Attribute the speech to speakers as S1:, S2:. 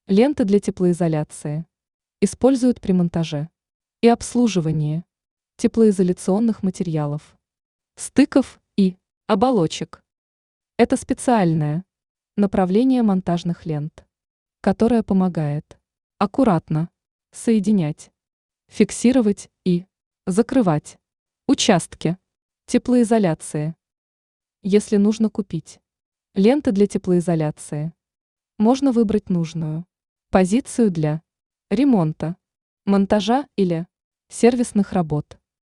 S1: Ленты для теплоизоляции используют при монтаже и обслуживании теплоизоляционных материалов, стыков и оболочек. Это специальное направление монтажных лент, которое помогает аккуратно соединять, фиксировать и закрывать участки теплоизоляции. Если нужно купить ленты для теплоизоляции, можно выбрать нужную позицию для ремонта, монтажа или сервисных работ.